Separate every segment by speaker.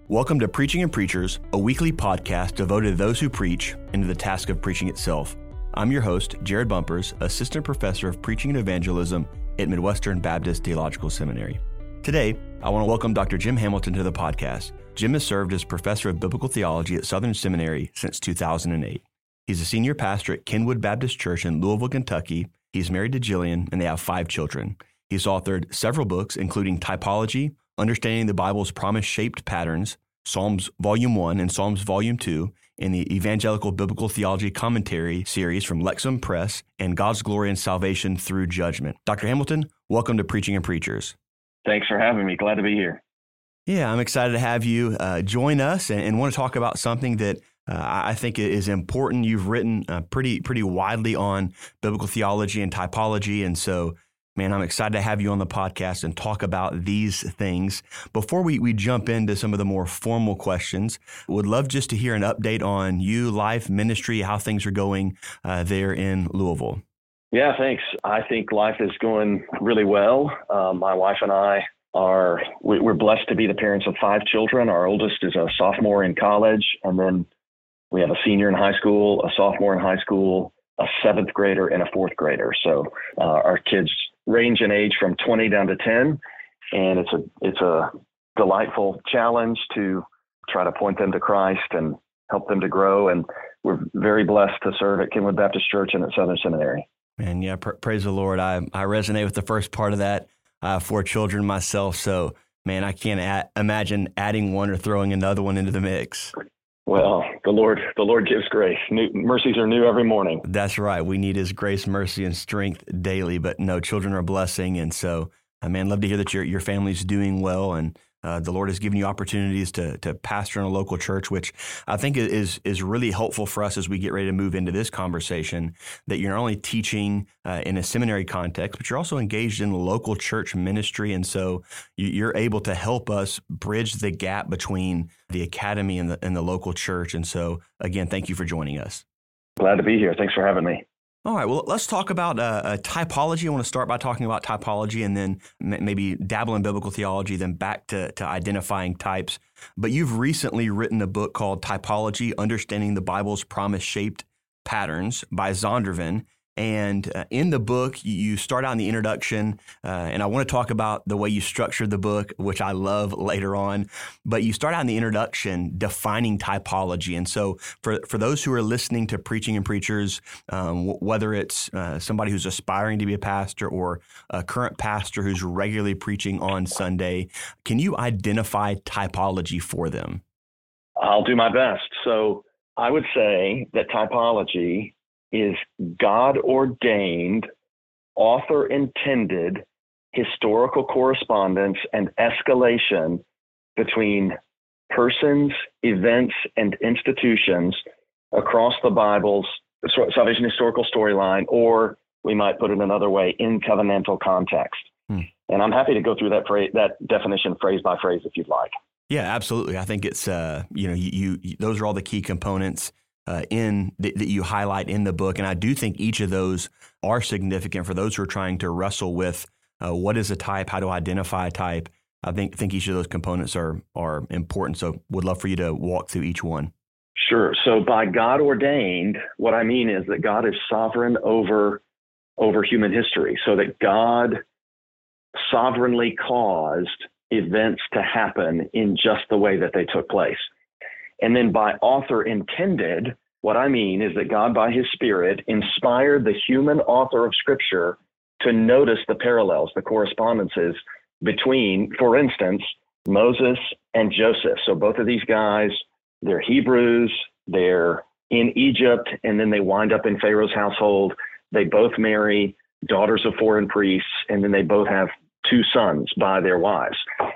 Speaker 1: Welcome to Preaching and Preachers, a weekly podcast devoted to those who preach and to the task of preaching itself. I'm your host, Jared Bumpers, Assistant Professor of Preaching and Evangelism at Midwestern Baptist Theological Seminary. Today, I want to welcome Dr. Jim Hamilton to the podcast. Jim has served as Professor of Biblical Theology at Southern Seminary since 2008. He's a senior pastor at Kenwood Baptist Church in Louisville, Kentucky. He's married to Jillian, and they have 5 children. He's authored several books, including Typology, Understanding the Bible's Promise-Shaped Patterns, Psalms Volume 1 and Psalms Volume 2, in the Evangelical Biblical Theology Commentary series from Lexham Press, and God's Glory and Salvation Through Judgment. Dr. Hamilton, welcome to Preaching and Preachers.
Speaker 2: Thanks for having me. Glad to be here.
Speaker 1: Yeah, I'm excited to have you join us and want to talk about something that I think is important. You've written pretty widely on biblical theology and typology, and so man, I'm excited to have you on the podcast and talk about these things. Before we jump into some of the more formal questions, would love just to hear an update on you, life, ministry, how things are going there in Louisville.
Speaker 2: Yeah, thanks. I think life is going really well. My wife and I we're blessed to be the parents of 5 children. Our oldest is a sophomore in college, and then we have a senior in high school, a sophomore in high school, a 7th grader, and a 4th grader. So our kids range in age from 20 down to 10, and it's a delightful challenge to try to point them to Christ and help them to grow. And we're very blessed to serve at Kenwood Baptist Church and at Southern Seminary.
Speaker 1: And yeah, praise the Lord. I resonate with the first part of that. 4 children myself, so man, I can't imagine adding one or throwing another one into the mix.
Speaker 2: Well, the Lord gives grace. Mercies are new every morning.
Speaker 1: That's right. We need His grace, mercy, and strength daily. But no, children are a blessing, and so, man, love to hear that your family's doing well, and the Lord has given you opportunities to pastor in a local church, which I think is really helpful for us as we get ready to move into this conversation. That you're not only teaching in a seminary context, but you're also engaged in local church ministry, and so you're able to help us bridge the gap between the academy and the local church. And so, again, thank you for joining us.
Speaker 2: Glad to be here. Thanks for having me.
Speaker 1: All right, well, let's talk about typology. I want to start by talking about typology and then maybe dabble in biblical theology, then back to identifying types. But you've recently written a book called Typology, Understanding the Bible's Promise-Shaped Patterns by Zondervan. And in the book, you start out in the introduction, and I want to talk about the way you structured the book, which I love later on. But you start out in the introduction defining typology. And so for those who are listening to Preaching and Preachers, whether it's somebody who's aspiring to be a pastor or a current pastor who's regularly preaching on Sunday, can you identify typology for them?
Speaker 2: I'll do my best. So I would say that typology is God-ordained, author-intended historical correspondence and escalation between persons, events, and institutions across the Bible's salvation historical storyline, or we might put it another way, in covenantal context. And I'm happy to go through that definition phrase by phrase if you'd like.
Speaker 1: Yeah, absolutely. I think it's you those are all the key components that you highlight in the book, and I do think each of those are significant for those who are trying to wrestle with what is a type, how to identify a type. I think each of those components are important. So, would love for you to walk through each one.
Speaker 2: Sure. So, by God ordained, what I mean is that God is sovereign over human history, so that God sovereignly caused events to happen in just the way that they took place. And then by author intended, what I mean is that God, by His Spirit, inspired the human author of Scripture to notice the parallels, the correspondences between, for instance, Moses and Joseph. So both of these guys, they're Hebrews, they're in Egypt, and then they wind up in Pharaoh's household. They both marry daughters of foreign priests, and then they both have 2 sons by their wives.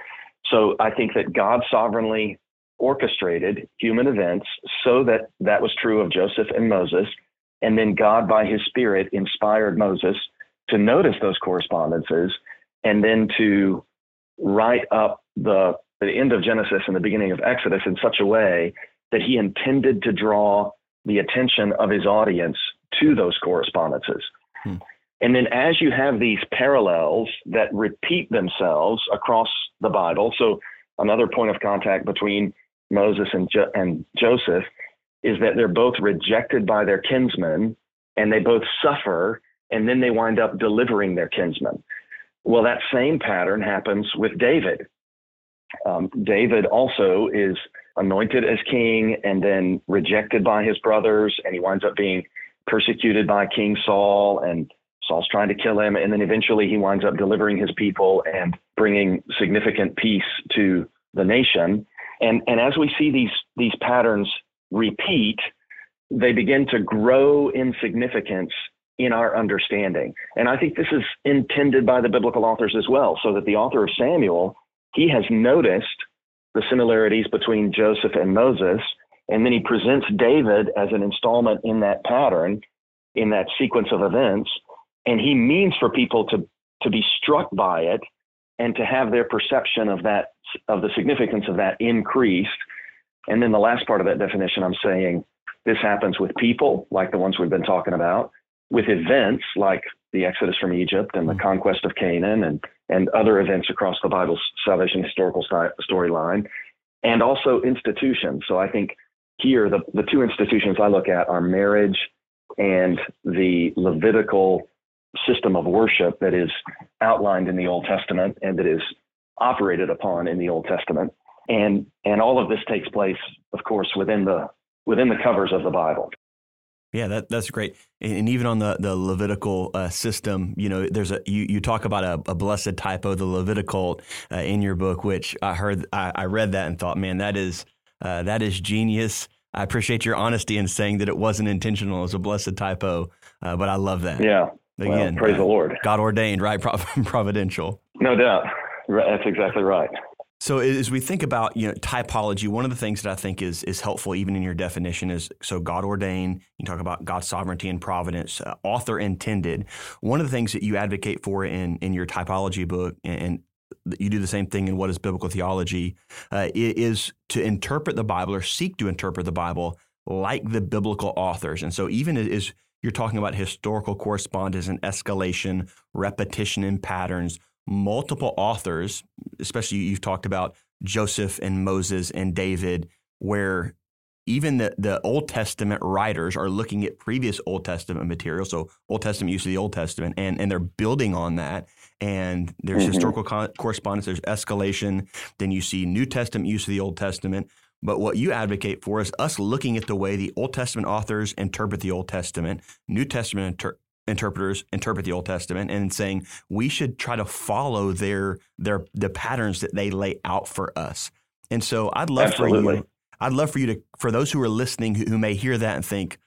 Speaker 2: So I think that God sovereignly orchestrated human events so that was true of Joseph and Moses. And then God, by His Spirit, inspired Moses to notice those correspondences and then to write up the end of Genesis and the beginning of Exodus in such a way that He intended to draw the attention of His audience to those correspondences. And then as you have these parallels that repeat themselves across the Bible, so another point of contact between Moses and Joseph is that they're both rejected by their kinsmen, and they both suffer, and then they wind up delivering their kinsmen. Well, that same pattern happens with David. David also is anointed as king and then rejected by his brothers, and he winds up being persecuted by King Saul, and Saul's trying to kill him, and then eventually he winds up delivering his people and bringing significant peace to the nation. And as we see these patterns repeat, they begin to grow in significance in our understanding. And I think this is intended by the biblical authors as well, so that the author of Samuel, he has noticed the similarities between Joseph and Moses, and then he presents David as an installment in that pattern, in that sequence of events, and he means for people to be struck by it and to have their perception of the significance of that increased. And then the last part of that definition, I'm saying this happens with people like the ones we've been talking about, with events like the Exodus from Egypt and the conquest of Canaan and other events across the Bible's salvation historical storyline, and also institutions. So I think here the two institutions I look at are marriage and the Levitical system of worship that is outlined in the Old Testament and that is operated upon in the Old Testament. And all of this takes place, of course, within the covers of the Bible.
Speaker 1: Yeah, that's great. And even on the Levitical system, you talk about a blessed typo, the Levitical, in your book, which I read that and thought, man, that is genius. I appreciate your honesty in saying that it wasn't intentional as a blessed typo, but I love that.
Speaker 2: Yeah.
Speaker 1: Again,
Speaker 2: well, praise the Lord.
Speaker 1: God ordained, right? Providential.
Speaker 2: No doubt. That's exactly right.
Speaker 1: So as we think about typology, one of the things that I think is helpful even in your definition is, so God ordained, you talk about God's sovereignty and providence, author intended. One of the things that you advocate for in your typology book, and you do the same thing in What is Biblical Theology, is to interpret the Bible or seek to interpret the Bible like the biblical authors. And so even as you're talking about historical correspondence and escalation, repetition and patterns, multiple authors, especially you've talked about Joseph and Moses and David, where even the Old Testament writers are looking at previous Old Testament material, so Old Testament use of the Old Testament, and they're building on that. And there's historical correspondence, there's escalation, then you see New Testament use of the Old Testament. But what you advocate for is us looking at the way the Old Testament authors interpret the Old Testament, New Testament interpreters interpret the Old Testament, and saying we should try to follow the patterns that they lay out for us. And so I'd love
Speaker 2: Absolutely.
Speaker 1: for you to, for those who are listening who may hear that and think,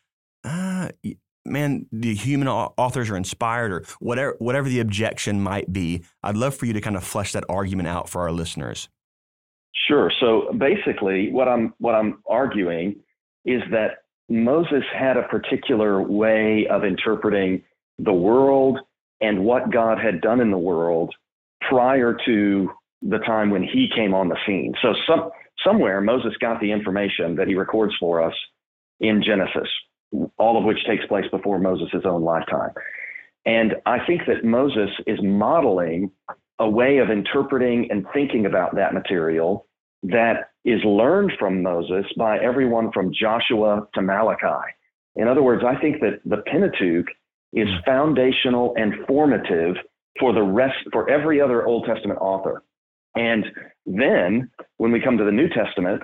Speaker 1: man, the human authors are inspired, or whatever the objection might be, I'd love for you to kind of flesh that argument out for our listeners.
Speaker 2: Sure. So basically what I'm arguing is that Moses had a particular way of interpreting the world and what God had done in the world prior to the time when he came on the scene. So somewhere Moses got the information that he records for us in Genesis, all of which takes place before Moses' own lifetime. And I think that Moses is modeling a way of interpreting and thinking about that material that is learned from Moses by everyone from Joshua to Malachi. In other words, I think that the Pentateuch is foundational and formative for every other Old Testament author. And then when we come to the New Testament,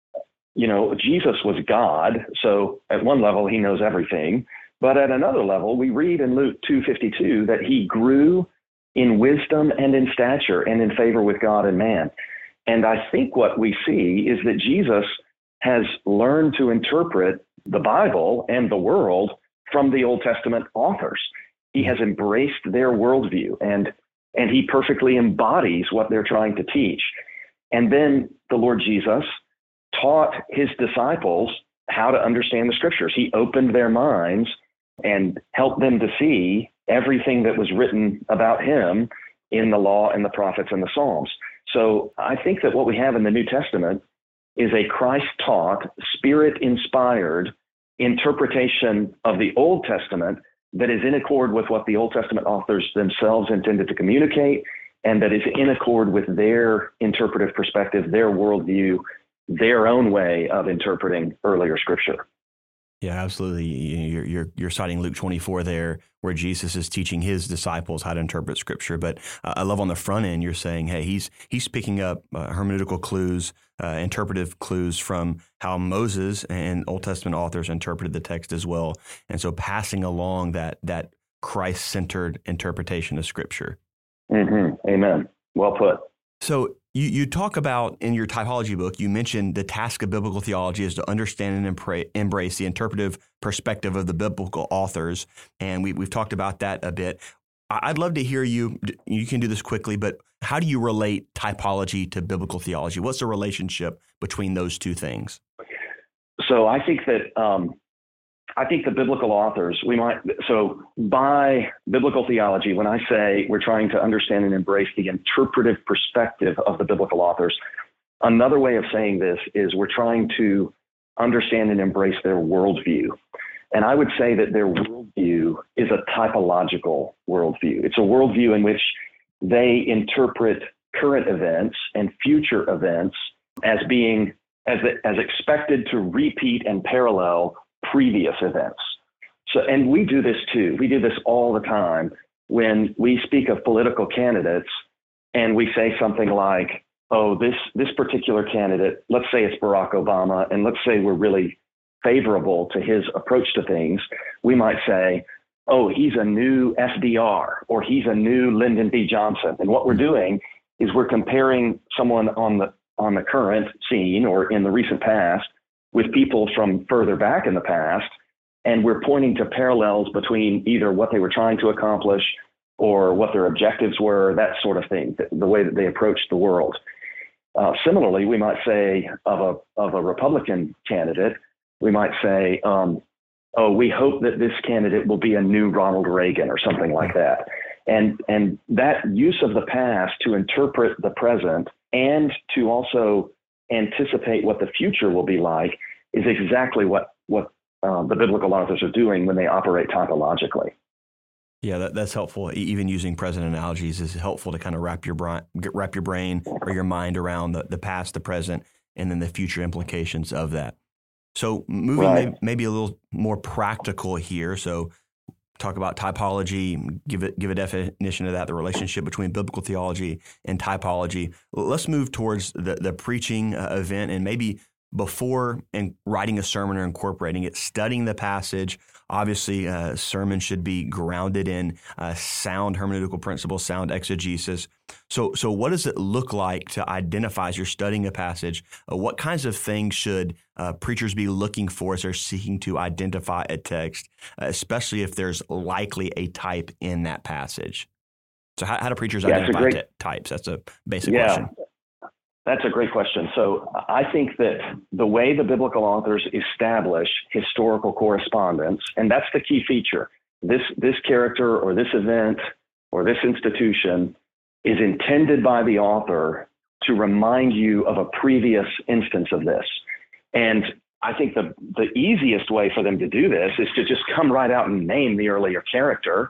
Speaker 2: Jesus was God. So at one level, he knows everything. But at another level, we read in Luke 2:52 that he grew in wisdom and in stature and in favor with God and man. And I think what we see is that Jesus has learned to interpret the Bible and the world from the Old Testament authors. He has embraced their worldview, and he perfectly embodies what they're trying to teach. And then the Lord Jesus taught his disciples how to understand the scriptures. He opened their minds and helped them to see everything that was written about him in the law and the prophets and the Psalms. So I think that what we have in the New Testament is a Christ-taught, Spirit-inspired interpretation of the Old Testament that is in accord with what the Old Testament authors themselves intended to communicate and that is in accord with their interpretive perspective, their worldview, their own way of interpreting earlier scripture.
Speaker 1: Yeah, absolutely. You're citing Luke 24 there, where Jesus is teaching his disciples how to interpret Scripture. But I love on the front end, you're saying, hey, he's picking up hermeneutical clues, interpretive clues from how Moses and Old Testament authors interpreted the text as well, and so passing along that Christ-centered interpretation of Scripture.
Speaker 2: Mm-hmm. Amen. Well put.
Speaker 1: So you talk about, in your typology book, you mentioned the task of biblical theology is to understand and embrace the interpretive perspective of the biblical authors. And we've talked about that a bit. I'd love to hear you can do this quickly, but how do you relate typology to biblical theology? What's the relationship between those two things?
Speaker 2: So I think that the biblical authors, so by biblical theology, when I say we're trying to understand and embrace the interpretive perspective of the biblical authors, another way of saying this is we're trying to understand and embrace their worldview. And I would say that their worldview is a typological worldview. It's a worldview in which they interpret current events and future events as being as expected to repeat and parallel previous events. So, and we do this too. We do this all the time when we speak of political candidates and we say something like, oh, this particular candidate, let's say it's Barack Obama, and let's say we're really favorable to his approach to things. We might say, oh, he's a new FDR, or he's a new Lyndon B. Johnson. And what we're doing is we're comparing someone on the current scene or in the recent past with people from further back in the past, and we're pointing to parallels between either what they were trying to accomplish or what their objectives were, that sort of thing, the way that they approached the world. Similarly, we might say of a Republican candidate, we might say, oh, we hope that this candidate will be a new Ronald Reagan or something like that. And that use of the past to interpret the present and to also anticipate what the future will be like is exactly what the biblical authors are doing when they operate typologically.
Speaker 1: Yeah, that's helpful. Even using present analogies is helpful to kind of wrap your brain or your mind around the past, the present, and then the future implications of that. So moving maybe a little more practical here. So talk about typology, give a definition of that, the relationship between biblical theology and typology. Let's move towards the preaching event, and maybe before writing a sermon or incorporating it, studying the passage. Obviously, a sermon should be grounded in sound hermeneutical principles, sound exegesis. So what does it look like to identify as you're studying a passage? What kinds of things should preachers be looking for as they're seeking to identify a text, especially if there's likely a type in that passage? So how do preachers identify types? That's a basic question.
Speaker 2: That's a great question. So I think that the way the biblical authors establish historical correspondence, and that's the key feature, this character or this event or this institution is intended by the author to remind you of a previous instance of this. And I think the easiest way for them to do this is to just come right out and name the earlier character,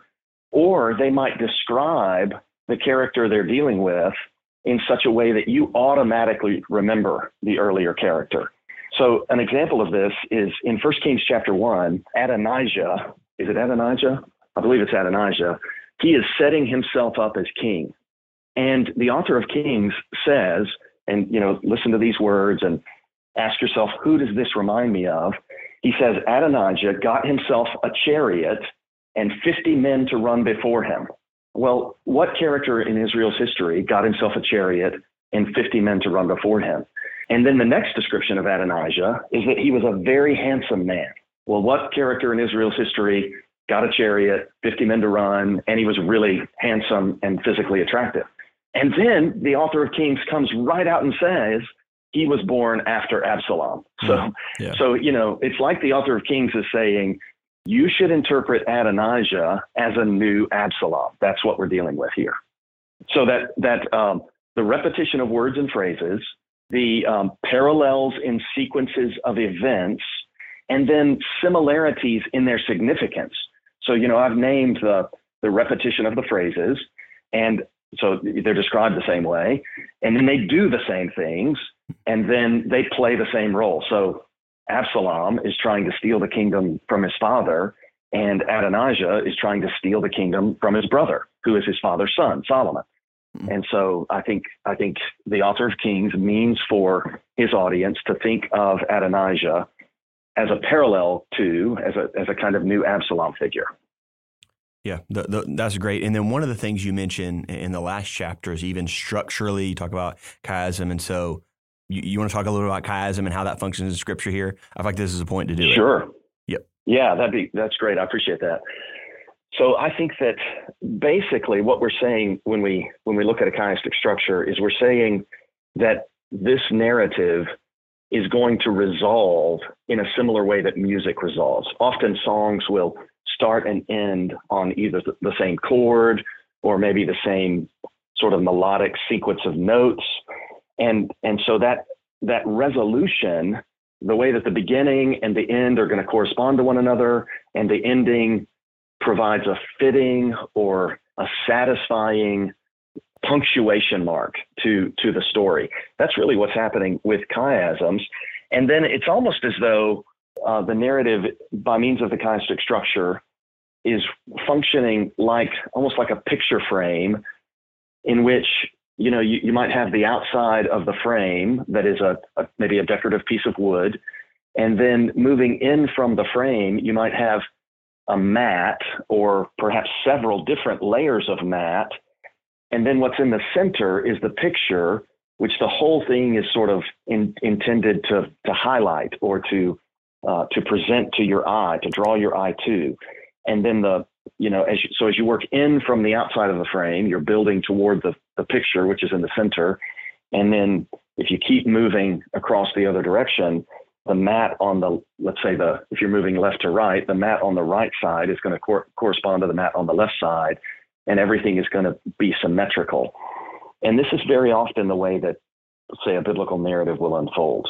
Speaker 2: or they might describe the character they're dealing with in such a way that you automatically remember the earlier character. So an example of this is in 1 Kings chapter 1, Adonijah, is it Adonijah? I believe it's Adonijah. He is setting himself up as king. And the author of Kings says, and listen to these words and ask yourself, who does this remind me of? He says, Adonijah got himself a chariot and 50 men to run before him. Well, what character in Israel's history got himself a chariot and 50 men to run before him? And then the next description of Adonijah is that he was a very handsome man. Well, what character in Israel's history got a chariot, 50 men to run, and he was really handsome and physically attractive? And then the author of Kings comes right out and says he was born after Absalom. So it's like the author of Kings is saying, you should interpret Adonijah as a new Absalom. That's what we're dealing with here. So that the repetition of words and phrases, the parallels in sequences of events, and then similarities in their significance. So, I've named the repetition of the phrases, and So they're described the same way, and then they do the same things, and then they play the same role. So Absalom is trying to steal the kingdom from his father, and Adonijah is trying to steal the kingdom from his brother, who is his father's son, Solomon. And so I think the author of Kings means for his audience to think of Adonijah as a parallel to, as a kind of new Absalom figure.
Speaker 1: Yeah, that's great. And then one of the things you mentioned in the last chapter is even structurally, you talk about chiasm. And so you want to talk a little bit about chiasm and how that functions in Scripture here? I feel like this is a point to do it.
Speaker 2: Sure.
Speaker 1: Yep.
Speaker 2: Yeah, that's great. I appreciate that. So I think that basically what we're saying when we look at a chiastic structure is we're saying that this narrative is going to resolve in a similar way that music resolves. Often songs will start and end on either the same chord or maybe the same sort of melodic sequence of notes. And so that resolution, the way that the beginning and the end are going to correspond to one another, and the ending provides a fitting or a satisfying punctuation mark to the story. That's really what's happening with chiasms. And then it's almost as though the narrative, by means of the chiastic structure, is functioning almost like a picture frame, in which you might have the outside of the frame that is maybe a decorative piece of wood, and then moving in from the frame, you might have a mat or perhaps several different layers of mat. And then what's in the center is the picture, which the whole thing is sort of intended to highlight or to present to your eye, to draw your eye to. And then as you work in from the outside of the frame, you're building toward the picture, which is in the center. And then if you keep moving across the other direction, the mat on if you're moving left to right, the mat on the right side is going to correspond to the mat on the left side, and everything is going to be symmetrical. And this is very often the way that, say, a biblical narrative will unfold.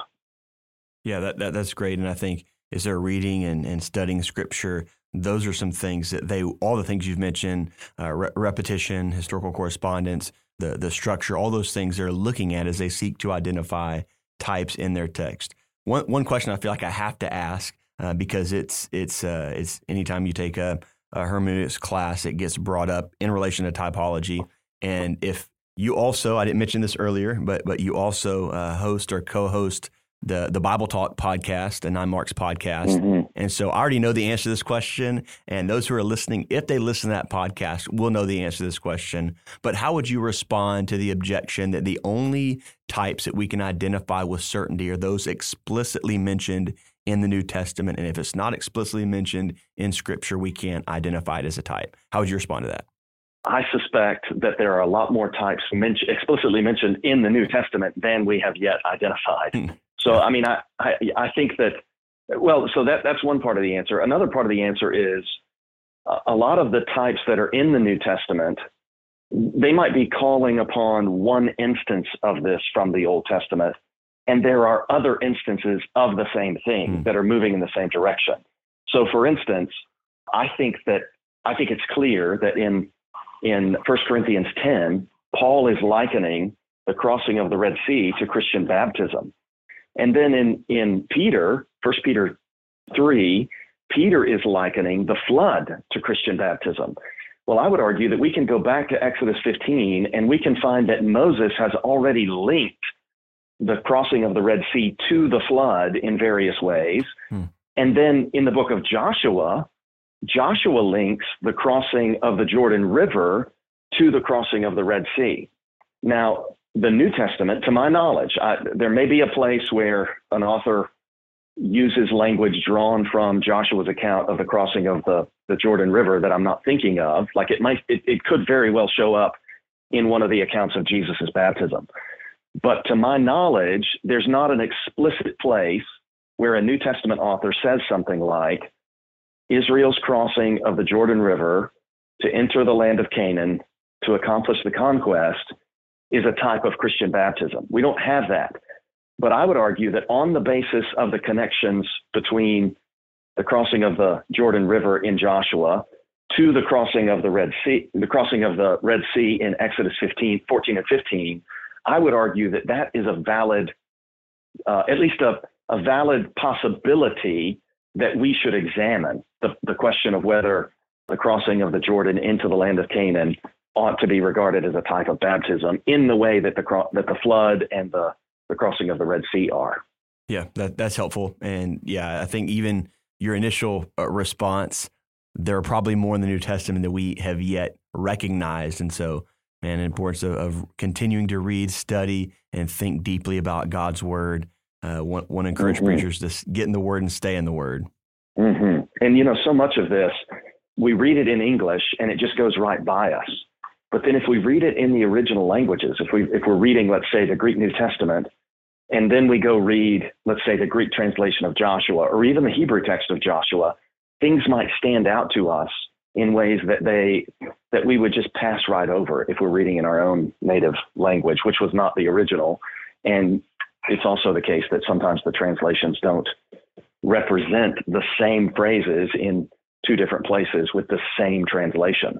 Speaker 1: Yeah, that's great. And I think as they're reading and studying Scripture, those are some things that all the things you've mentioned, repetition, historical correspondence, the structure, all those things they're looking at as they seek to identify types in their text. One question I feel like I have to ask, because it's anytime you take a hermeneutics class, it gets brought up in relation to typology. And if you also, I didn't mention this earlier, but you also host or co-host the Bible Talk podcast, a 9 Marks podcast. Mm-hmm. And so I already know the answer to this question. And those who are listening, if they listen to that podcast, will know the answer to this question. But how would you respond to the objection that the only types that we can identify with certainty are those explicitly mentioned in the New Testament? And if it's not explicitly mentioned in Scripture, we can't identify it as a type. How would you respond to that?
Speaker 2: I suspect that there are a lot more types explicitly mentioned in the New Testament than we have yet identified. So, I mean, I think that, so that's one part of the answer. Another part of the answer is a lot of the types that are in the New Testament, they might be calling upon one instance of this from the Old Testament, and there are other instances of the same thing that are moving in the same direction. So, for instance, I think it's clear that in 1 Corinthians 10, Paul is likening the crossing of the Red Sea to Christian baptism. And then in 1 Peter 3, Peter is likening the flood to Christian baptism. Well, I would argue that we can go back to Exodus 15 and we can find that Moses has already linked the crossing of the Red Sea to the flood in various ways. And then in the book of Joshua links the crossing of the Jordan River to the crossing of the Red Sea. Now, the New Testament, to my knowledge, there may be a place where an author uses language drawn from Joshua's account of the crossing of the Jordan River that I'm not thinking of. Like it could very well show up in one of the accounts of Jesus's baptism. But to my knowledge, there's not an explicit place where a New Testament author says something like, Israel's crossing of the Jordan River to enter the land of Canaan to accomplish the conquest is a type of Christian baptism. We don't have that. But I would argue that on the basis of the connections between the crossing of the Jordan River in Joshua to the crossing of the Red Sea in Exodus 14 and 15, I would argue that that is a valid, at least a valid possibility that we should examine the question of whether the crossing of the Jordan into the land of Canaan ought to be regarded as a type of baptism in the way that the flood and the crossing of the Red Sea are.
Speaker 1: Yeah, that's helpful. And yeah, I think even your initial response, there are probably more in the New Testament that we have yet recognized. And so, man, the importance of continuing to read, study, and think deeply about God's word. Want to encourage preachers to get in the word and stay in the word.
Speaker 2: Mm-hmm. And, so much of this, we read it in English and it just goes right by us. But then if we read it in the original languages, if we're reading, let's say, the Greek New Testament, and then we go read, let's say, the Greek translation of Joshua, or even the Hebrew text of Joshua, things might stand out to us in ways that we would just pass right over if we're reading in our own native language, which was not the original. And it's also the case that sometimes the translations don't represent the same phrases in two different places with the same translation.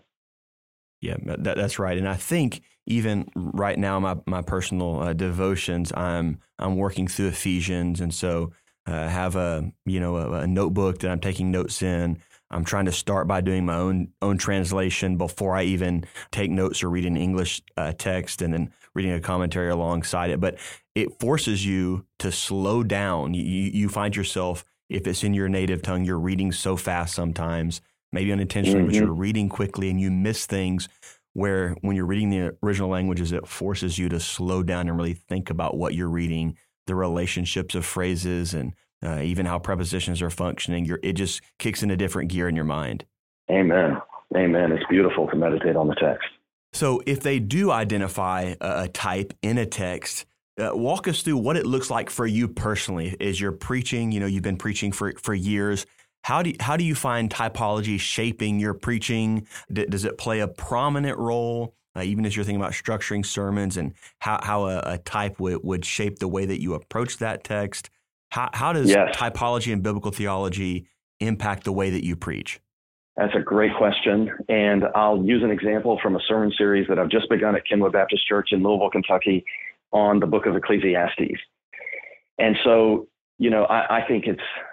Speaker 1: Yeah, that's right. And I think even right now, my personal devotions, I'm working through Ephesians, and so I have a notebook that I'm taking notes in. I'm trying to start by doing my own translation before I even take notes or read an English text, and then reading a commentary alongside it. But it forces you to slow down. You find yourself, if it's in your native tongue, you're reading so fast sometimes, maybe unintentionally, but you're reading quickly and you miss things where when you're reading the original languages, it forces you to slow down and really think about what you're reading, the relationships of phrases, and even how prepositions are functioning. It just kicks in a different gear in your mind.
Speaker 2: Amen. Amen. It's beautiful to meditate on the text.
Speaker 1: So if they do identify a type in a text, walk us through what it looks like for you personally as you're preaching. You've been preaching for years. How do you find typology shaping your preaching? Does it play a prominent role, even as you're thinking about structuring sermons, and how a type would shape the way that you approach that text? How does typology and biblical theology impact the way that you preach?
Speaker 2: That's a great question. And I'll use an example from a sermon series that I've just begun at Kenwood Baptist Church in Louisville, Kentucky, on the book of Ecclesiastes. And so, I think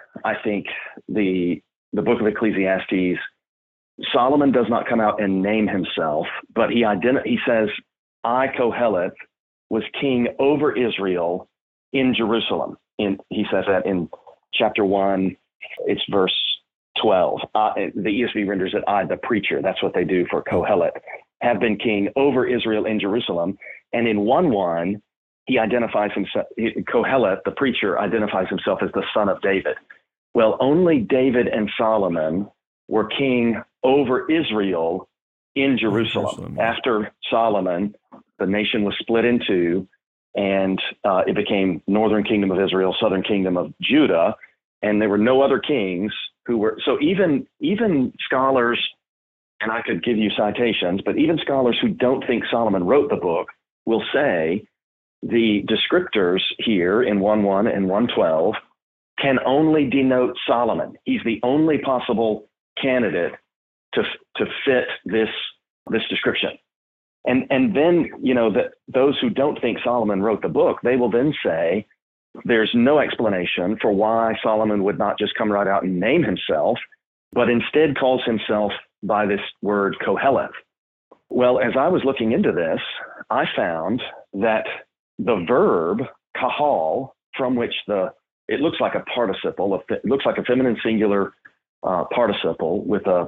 Speaker 2: the book of Ecclesiastes, Solomon does not come out and name himself, but he says, I, Koheleth, was king over Israel in Jerusalem. He says that in chapter 1, it's verse 12. The ESV renders it, I, the preacher. That's what they do for Koheleth, have been king over Israel in Jerusalem. And in 1:1, he identifies himself, Koheleth, the preacher, identifies himself as the son of David. Well, only David and Solomon were king over Israel in Jerusalem. After Solomon, the nation was split in two, and it became northern kingdom of Israel, southern kingdom of Judah, and there were no other kings who were. So even scholars, and I could give you citations, but even scholars who don't think Solomon wrote the book will say the descriptors here in 1:1 and 1:12 can only denote Solomon. He's the only possible candidate to fit this description. And then, that those who don't think Solomon wrote the book, they will then say there's no explanation for why Solomon would not just come right out and name himself, but instead calls himself by this word Koheleth. Well, as I was looking into this, I found that the verb kahal, from which it looks like a participle, it looks like a feminine singular participle with a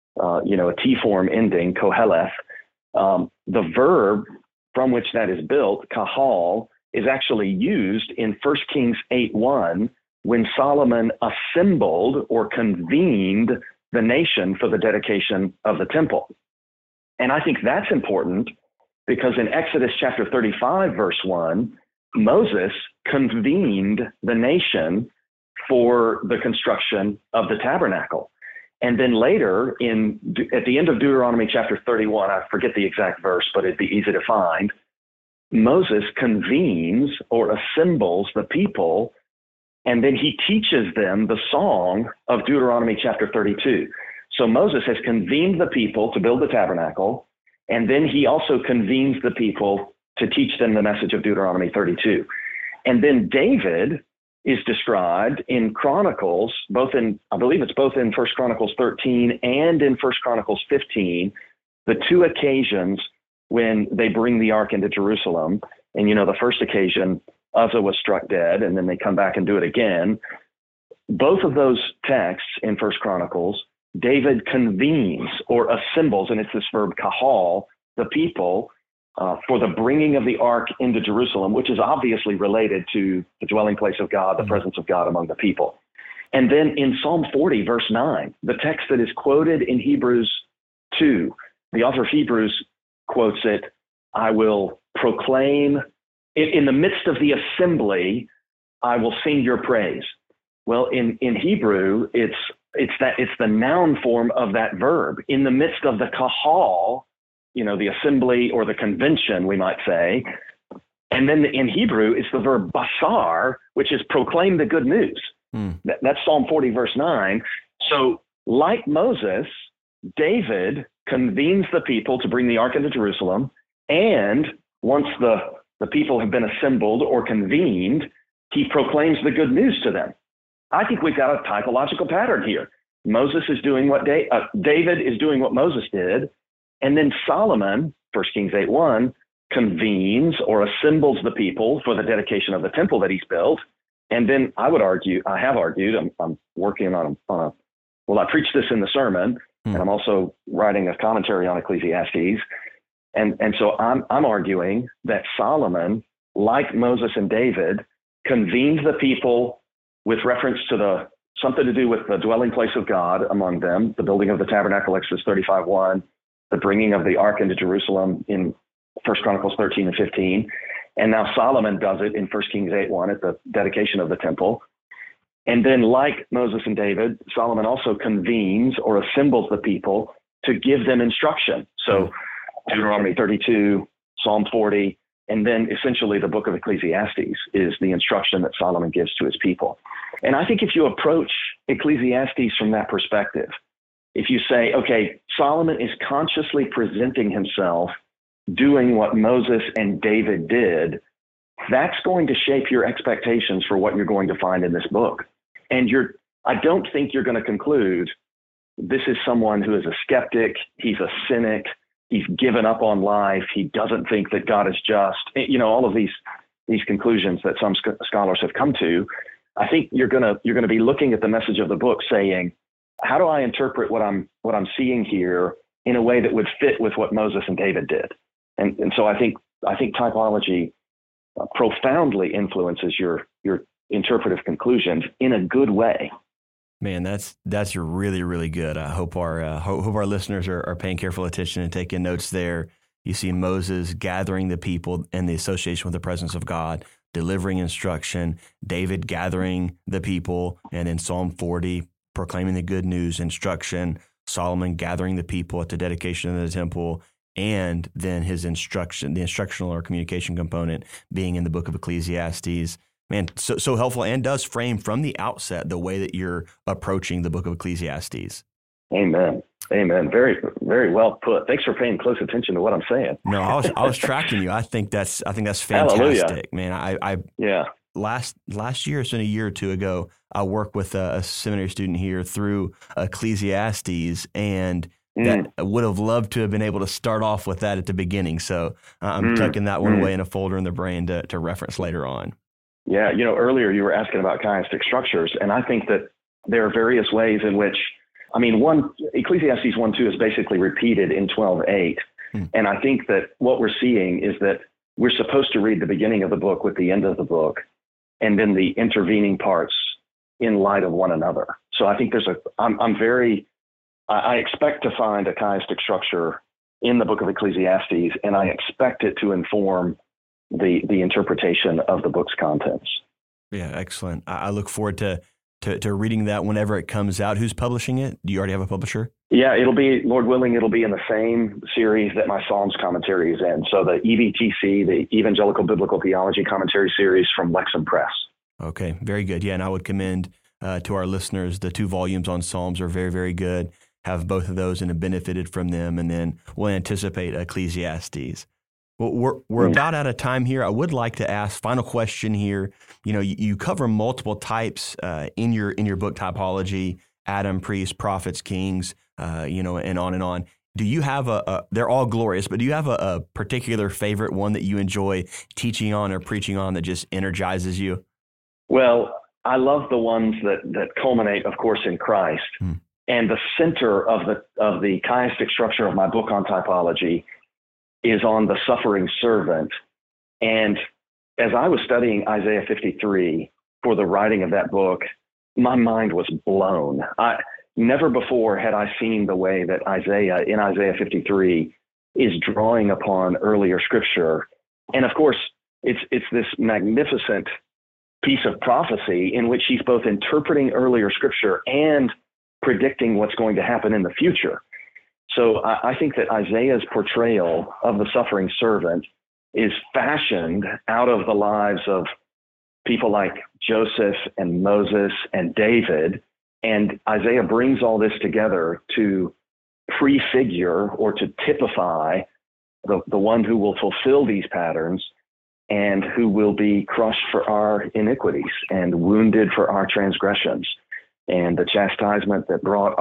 Speaker 2: T form ending, Koheleth. The verb from which that is built, kahal, is actually used in 1 Kings 8:1 when Solomon assembled or convened the nation for the dedication of the temple. And I think that's important because in Exodus chapter 35, verse 1, Moses convened the nation for the construction of the tabernacle. And then later, at the end of Deuteronomy chapter 31, I forget the exact verse, but it'd be easy to find, Moses convenes or assembles the people, and then he teaches them the song of Deuteronomy chapter 32. So Moses has convened the people to build the tabernacle, and then he also convenes the people to teach them the message of Deuteronomy 32. And then David is described in Chronicles, I believe it's both in 1 Chronicles 13 and in 1 Chronicles 15, the two occasions when they bring the ark into Jerusalem. And, the first occasion, Uzzah was struck dead, and then they come back and do it again. Both of those texts in 1 Chronicles, David convenes or assembles, and it's this verb kahal, the people, for the bringing of the ark into Jerusalem, which is obviously related to the dwelling place of God, the presence of God among the people. And then in Psalm 40, verse 9, the text that is quoted in Hebrews 2, the author of Hebrews quotes it, I will proclaim, in the midst of the assembly, I will sing your praise. Well, in Hebrew, it's the noun form of that verb. In the midst of the kahal, the assembly or the convention, we might say. And then in Hebrew, it's the verb basar, which is proclaim the good news. That's Psalm 40, verse 9. So like Moses, David convenes the people to bring the ark into Jerusalem. And once the people have been assembled or convened, he proclaims the good news to them. I think we've got a typological pattern here. Moses is doing what David is doing what Moses did. And then Solomon, 1 Kings 8:1, convenes or assembles the people for the dedication of the temple that he's built. And then I have argued, I'm working on I preached this in the sermon, and I'm also writing a commentary on Ecclesiastes. And so I'm arguing that Solomon, like Moses and David, convenes the people with reference to something to do with the dwelling place of God among them, the building of the tabernacle, Exodus 35:1, the bringing of the ark into Jerusalem in 1 Chronicles 13 and 15. And now Solomon does it in 1 Kings 8:1 at the dedication of the temple. And then like Moses and David, Solomon also convenes or assembles the people to give them instruction. So Deuteronomy 32, Psalm 40, and then essentially the book of Ecclesiastes is the instruction that Solomon gives to his people. And I think if you approach Ecclesiastes from that perspective, if you say, okay, Solomon is consciously presenting himself doing what Moses and David did, that's going to shape your expectations for what you're going to find in this book. And I don't think you're going to conclude this is someone who is a skeptic, he's a cynic, he's given up on life, he doesn't think that God is just, all of these conclusions that some scholars have come to. I think you're going to be looking at the message of the book saying, how do I interpret what I'm seeing here in a way that would fit with what Moses and David did? And so I think typology profoundly influences your interpretive conclusions in a good way.
Speaker 1: Man, that's really, really good. I hope our listeners are paying careful attention and taking notes there. You see Moses gathering the people and the association with the presence of God, delivering instruction, David gathering the people, and in Psalm 40, proclaiming the good news, instruction, Solomon gathering the people at the dedication of the temple, and then his instruction, the instructional or communication component being in the book of Ecclesiastes. Man, so helpful, and does frame from the outset the way that you're approaching the book of Ecclesiastes.
Speaker 2: Amen. Very, very well put. Thanks for paying close attention to what I'm saying.
Speaker 1: No, I was tracking you. I think that's fantastic,
Speaker 2: Hallelujah.
Speaker 1: Man.
Speaker 2: Yeah.
Speaker 1: Last year, it's been a year or two ago, I worked with a seminary student here through Ecclesiastes, and that I would have loved to have been able to start off with that at the beginning. So I'm tucking that one away in a folder in the brain to reference later on.
Speaker 2: Yeah, earlier you were asking about chiastic structures, and I think that there are various ways in which, Ecclesiastes 1:2 is basically repeated in 12:8, and I think that what we're seeing is that we're supposed to read the beginning of the book with the end of the book, and then the intervening parts in light of one another. So I think I expect to find a chiastic structure in the book of Ecclesiastes, and I expect it to inform the interpretation of the book's contents.
Speaker 1: Yeah, excellent. I look forward to reading that whenever it comes out. Who's publishing it? Do you already have a publisher?
Speaker 2: Yeah, it'll be, Lord willing, it'll be in the same series that my Psalms commentary is in. So the EBTC, the Evangelical Biblical Theology Commentary Series from Lexham Press.
Speaker 1: Okay, very good. Yeah, and I would commend to our listeners, the 2 volumes on Psalms are very, very good. have both of those and have benefited from them, and then we'll anticipate Ecclesiastes. Well, we're about out of time here. I would like to ask, final question here. You cover multiple types in your book, Typology: Adam, priests, prophets, kings, and on and on. Do you have they're all glorious, but do you have a particular favorite one that you enjoy teaching on or preaching on that just energizes you?
Speaker 2: Well, I love the ones that culminate, of course, in Christ. And the center of the chiastic structure of my book on typology is on the suffering servant. And as I was studying Isaiah 53 for the writing of that book, my mind was blown. Never before had I seen the way that in Isaiah 53 is drawing upon earlier scripture. And of course, it's this magnificent piece of prophecy in which he's both interpreting earlier scripture and predicting what's going to happen in the future. So I think that Isaiah's portrayal of the suffering servant is fashioned out of the lives of people like Joseph and Moses and David. And Isaiah brings all this together to prefigure or to typify the one who will fulfill these patterns and who will be crushed for our iniquities and wounded for our transgressions. And the chastisement that brought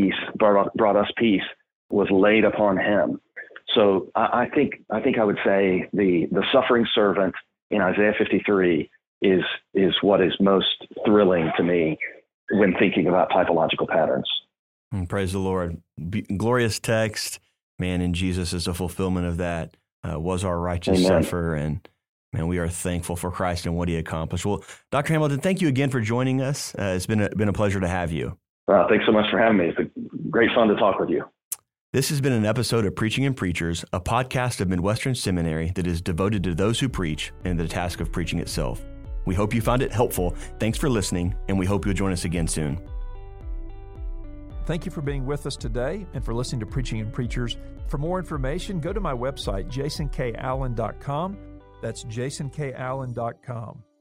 Speaker 2: us peace was laid upon him. So I think I would say the suffering servant in Isaiah 53 is what is most thrilling to me when thinking about typological patterns.
Speaker 1: Praise the Lord. Glorious text, man, and Jesus is a fulfillment of that, was our righteous
Speaker 2: Amen.
Speaker 1: sufferer, and man, we are thankful for Christ and what he accomplished. Well, Dr. Hamilton, thank you again for joining us. It's been a pleasure to have you.
Speaker 2: Thanks so much for having me. It's great fun to talk with you.
Speaker 1: This has been an episode of Preaching and Preachers, a podcast of Midwestern Seminary that is devoted to those who preach and the task of preaching itself. We hope you found it helpful. Thanks for listening, and we hope you'll join us again soon.
Speaker 3: Thank you for being with us today and for listening to Preaching and Preachers. For more information, go to my website, jasonkallen.com. That's jasonkallen.com.